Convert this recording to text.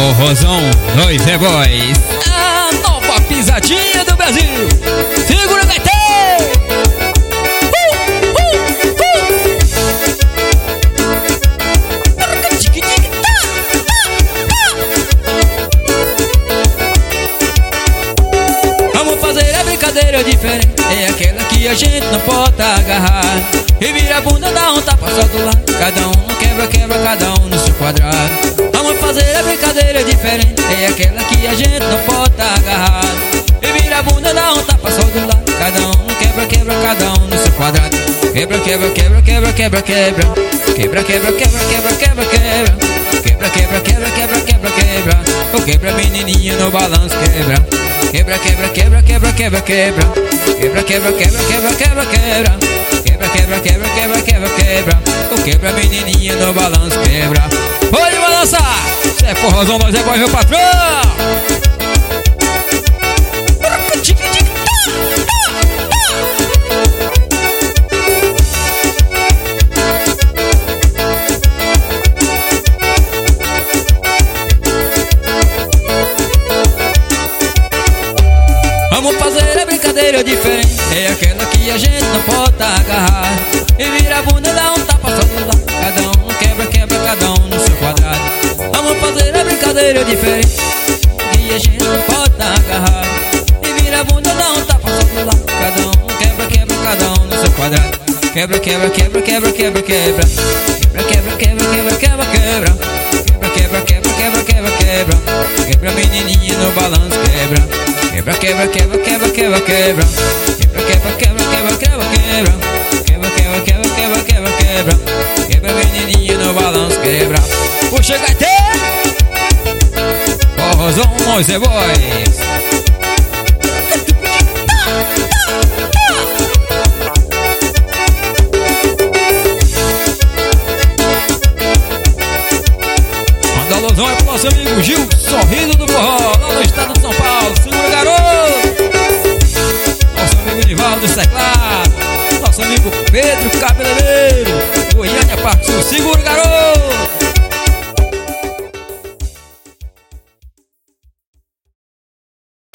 Forrozão, nós é boys. A nova pisadinha do Brasil. Segura, gaiteiro! Vamos fazer a brincadeira diferente. É aquela que a gente não pode agarrar. E vira a bunda, dá um tapa só do lado. Cada um no quebra, quebra, cada um no seu quadrado. Vamos fazer a brincadeira diferente. É aquela que a gente não pode agarrar. E vira a bunda, dá um tapa só do lado. Cada um no quebra, quebra, cada um no seu quadrado. Quebra, quebra, quebra, quebra, quebra, quebra. Quebra, quebra, quebra, quebra, quebra, quebra. Quebra, quebra, quebra, quebra, quebra, quebra. O quebra menininha no balanço, quebra. Quebra, quebra, quebra, quebra, quebra, quebra. Quebra, quebra, quebra, quebra, quebra, quebra. Quebra, quebra, quebra, quebra, quebra, quebra. O quebra menininha no balanço, quebra. Pode balançar! Cê é forrozão, nós é boy, meu patrão! Vamos fazer a brincadeira diferente. É aquela que a gente não pode agarrar. E vira a bunda, dá um tapa só do lado. Cada um no quebra, quebra, cada um no seu quadrado. Vamos fazer a brincadeira diferente. Que a gente não pode agarrar. E vira a bunda, dá um tapa só do lado. Cada um no quebra, quebra, cada um no seu quadrado. Quebra, quebra, quebra, quebra, quebra, quebra. Quebra, quebra, quebra, quebra, quebra, quebra. Quebra, quebra, quebra, quebra, quebra, quebra. Quebra menininha no balanço, quebra. Quebra, quebra, quebra, quebra, quebra, quebra. Quebra, quebra, quebra, quebra, quebra, quebra. Quebra, quebra, quebra, quebra, quebra, quebra. Quebra menininha no balanço, quebra. Puxa, gaiteiro! Forrozão, nós é boys. Manda alusão é pro nosso amigo Gil, sorrindo do forró, lá no estado de São Paulo. Segura, garoto! Nosso amigo Nivaldo Teclado. Nosso amigo Pedro Cabeleireiro, Goiânia, Parque Sul. Segura, garoto!